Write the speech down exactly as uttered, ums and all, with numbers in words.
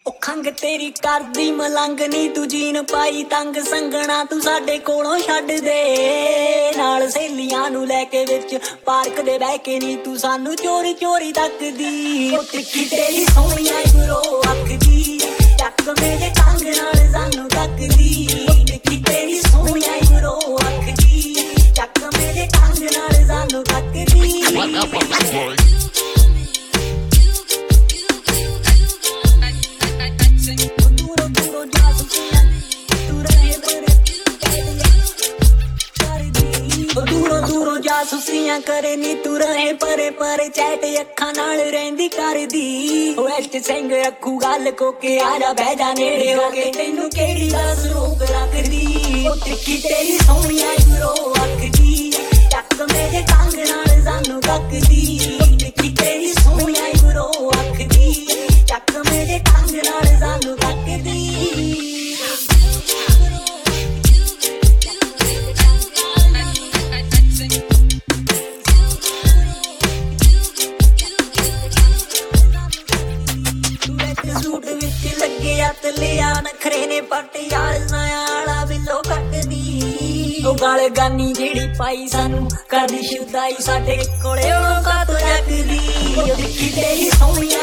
खंग तेरी करदी मलंग नी तू जीन पाई तंग संगना तू साडे कोलों छड्ड दे नाल सहेलियां नू लैके विच पार्क दे बह के नी तू सानू चोरी चोरी तकदी ओ तिक्की तेरी सोहणिया गुरो अखदी चक मेरे कंग नाल सानू तकदी ओ तिक्की तेरी सोहणिया गुरो अखदी चक मेरे कंग नाल सानू तकदी जासूसियां करे नी तू रहे परे परे चैट अखा नाल रहिंदी करदी ओ एस्ट सिंह रखू गल को के आजा बह जा नेड़े हो के तैनू केड़ी दस रोक रखदी ओ तिक्की तेरी सोहणिया गुरो अखदी चक मेरे कंग नाल सानू तकदी ओ तिक्की तेरी सोहणिया गुरो अखदी चक मेरे कंग नाल सानू तकदी गल गानी जेड़ी पाई सानू करदी शुदाई साडे कोले ओ का तो जगदी दिखी तेरी सोहणिया